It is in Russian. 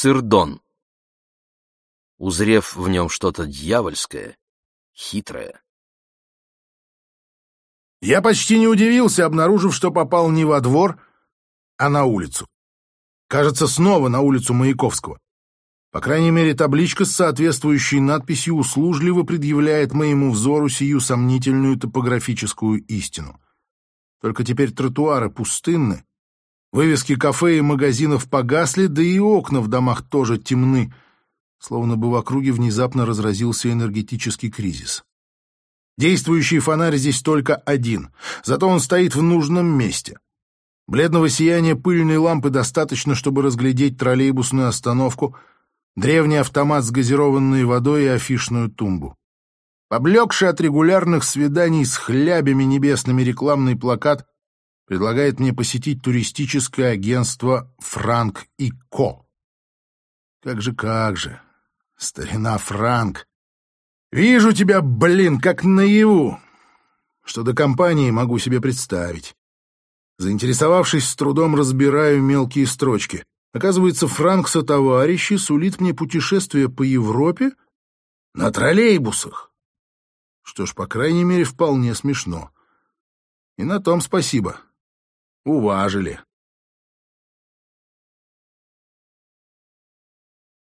Цирдон. Узрев в нем что-то дьявольское, хитрое. Я почти не удивился, обнаружив, что попал не во двор, а на улицу. Кажется, снова на улицу Маяковского. По крайней мере, табличка с соответствующей надписью услужливо предъявляет моему взору сию сомнительную топографическую истину. Только теперь тротуары пустынны, вывески кафе и магазинов погасли, да и окна в домах тоже темны, словно бы в округе внезапно разразился энергетический кризис. Действующий фонарь здесь только один, зато он стоит в нужном месте. Бледного сияния пыльной лампы достаточно, чтобы разглядеть троллейбусную остановку, древний автомат с газированной водой и афишную тумбу. Поблекший от регулярных свиданий с хлябями небесными рекламный плакат предлагает мне посетить туристическое агентство «Франк и Ко». Как же, старина Франк. Вижу тебя, блин, как наяву. Что до компании могу себе представить. Заинтересовавшись, с трудом разбираю мелкие строчки. Оказывается, Франк сотоварищи сулит мне путешествие по Европе на троллейбусах. Что ж, по крайней мере, вполне смешно. И на том спасибо. Уважили.